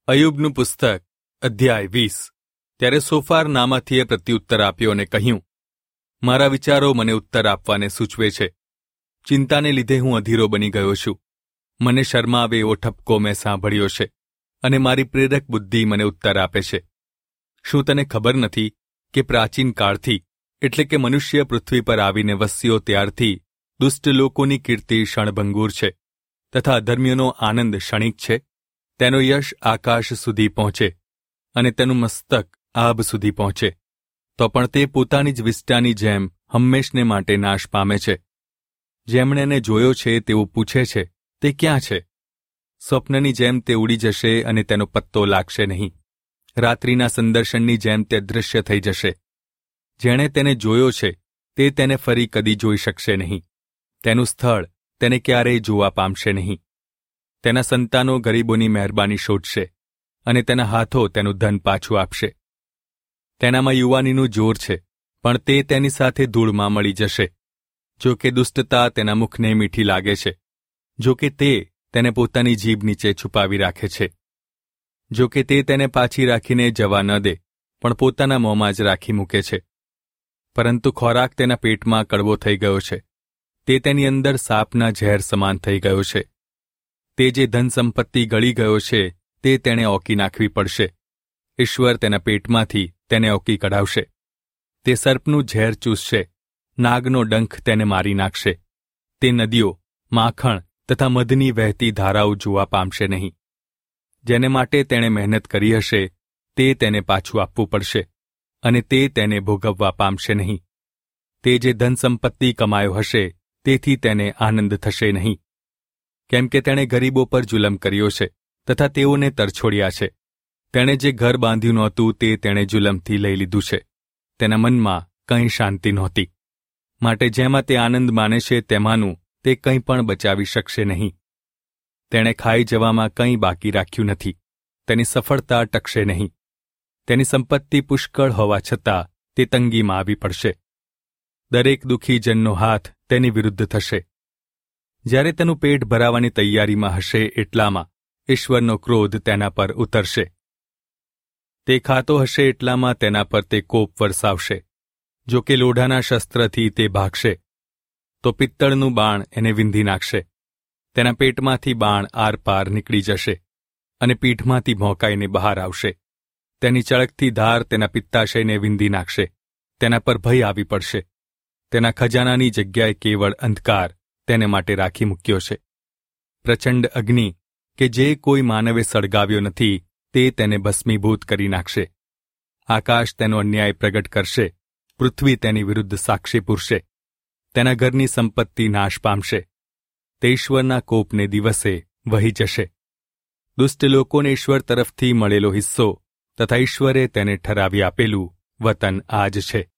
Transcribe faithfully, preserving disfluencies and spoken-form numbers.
અયુબનું પુસ્તક અધ્યાય વીસ. ત્યારે સોફાર નામાથીએ પ્રત્યુત્તર આપ્યો અને કહ્યું, મારા વિચારો મને ઉત્તર આપવાને સૂચવે છે. ચિંતાને લીધે હું અધીરો બની ગયો છું. મને શરમાવે એવો ઠપકો મેં સાંભળ્યો છે અને મારી પ્રેરક બુદ્ધિ મને ઉત્તર આપે છે. શું તને ખબર નથી કે પ્રાચીન કાળથી, એટલે કે મનુષ્ય પૃથ્વી પર આવીને વસ્યો ત્યારથી દુષ્ટ લોકોની કીર્તિ ક્ષણભંગુર છે તથા અધર્મીઓનો આનંદ ક્ષણિક છે. તેનો યશ આકાશ સુધી પહોંચે અને તેનું મસ્તક આભ સુધી પહોંચે, તો પણ તે પોતાની જ વિષ્ટાની જેમ હંમેશને માટે નાશ પામે છે. જેમણે એને જોયો છે તેવું પૂછે છે, તે ક્યાં છે? સ્વપ્નની જેમ તે ઉડી જશે અને તેનો પત્તો લાગશે નહીં. રાત્રિના સંદર્શનની જેમ તે દૃશ્ય થઈ જશે. જેણે તેને જોયો છે તે તેને ફરી કદી જોઈ શકશે નહીં. તેનું સ્થળ તેને ક્યારેય જોવા પામશે નહીં. તેના સંતાનો ગરીબોની મહેરબાની શોધશે અને તેના હાથો તેનું ધન પાછું આપશે. તેનામાં યુવાનીનું જોર છે, પણ તે તેની સાથે ધૂળમાં મળી જશે. જો કે દુષ્ટતા તેના મુખને મીઠી લાગે છે, જો કે તે તેને પોતાની જીભ નીચે છુપાવી રાખે છે. જો કે તે તેને પાછી રાખીને જવા ન દે, પણ પોતાના મોંમાં જ રાખી મૂકે છે. પરંતુ ખોરાક તેના પેટમાં કડવો થઈ ગયો છે. તે તેની અંદર સાપના ઝેર સમાન થઈ ગયો છે. તે જે ધન સંપત્તિ ગળી ગયો છે તે તેણે ઓકી નાખવી પડશે. ઈશ્વર તેના પેટમાંથી તેને ઓકી કઢાવશે. તે સર્પનું ઝેર ચૂસશે, નાગનો ડંખ તેને મારી નાખશે. તે નદીઓ, માખણ તથા મધની વહેતી ધારાઓ જોવા પામશે નહીં. જેને માટે તેણે મહેનત કરી હશે તે તેને પાછું આપવું પડશે અને તે તેને ભોગવવા પામશે નહીં. તે જે ધન સંપત્તિ કમાયો હશે તેથી તેને આનંદ થશે નહીં, કેમ કે તેણે ગરીબો પર જુલમ કર્યો છે તથા તેઓને તરછોડ્યા છે. તેણે જે ઘર બાંધ્યું નહોતું તે તેણે જુલમથી લઈ લીધું છે. તેના મનમાં કંઈ શાંતિ નહોતી. માટે જેમાં તે આનંદ માને છે તેમાંનું તે કંઈ પણ બચાવી શકશે નહીં. તેણે ખાઈ જવામાં કંઈ બાકી રાખ્યું નથી. તેની સફળતા ટકશે નહીં. તેની સંપત્તિ પુષ્કળ હોવા છતાં તે તંગીમાં આવી પડશે. દરેક દુઃખી જનનો હાથ તેની વિરુદ્ધ થશે. જ્યારે તેનું પેટ ભરાવાની તૈયારીમાં હશે એટલામાં ઈશ્વરનો ક્રોધ તેના પર ઉતરશે. તે ખાતો હશે એટલામાં તેના પર તે કોપ વરસાવશે. જો કે લોઢાના શસ્ત્રથી તે ભાગશે તો પિત્તળનું બાણ એને વિંધી નાખશે. તેના પેટમાંથી બાણ આરપાર નીકળી જશે અને પીઠમાંથી ભોંકાઈને બહાર આવશે. તેની ચળકતી ધાર તેના પિત્તાશયને વિંધી નાખશે. તેના પર ભય આવી પડશે. તેના ખજાનાની જગ્યાએ કેવળ અંધકાર તેને માટે રાખી મૂક્યો છે. પ્રચંડ અગ્નિ કે જે કોઈ માનવે સળગાવ્યો નથી તે તેને ભસ્મીભૂત કરી નાખશે. આકાશ તેનો અન્યાય પ્રગટ કરશે. પૃથ્વી તેની વિરુદ્ધ સાક્ષી પૂરશે. તેના ઘરની સંપત્તિ નાશ પામશે. તે ઈશ્વરના કોપને દિવસે વહી જશે. દુષ્ટ લોકોને ઈશ્વર તરફથી મળેલો હિસ્સો તથા ઈશ્વરે તેને ઠરાવી આપેલું વતન આ જ છે.